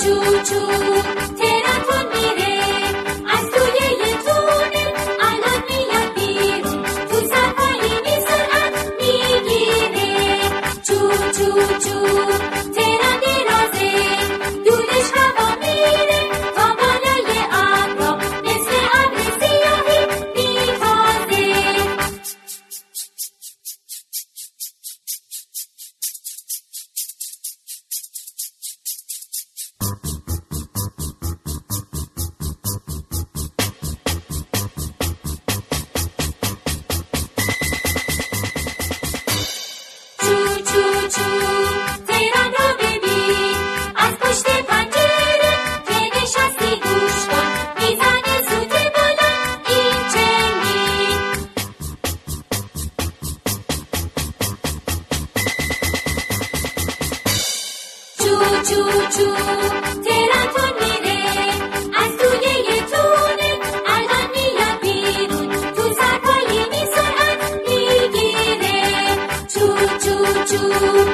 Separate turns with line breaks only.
چو چو ترکون میره از توی یه تونه الان میاد بیرون تو سفایی سرعت میگیره چو چو چو ترک درازه دورش هوا میره تا بالای ابرا مثل ابر سیاهی میتازه چو ترکون میره از توی یه تونه الان میاد بیرون تو سرپایی سرعت میگیره چو چو چو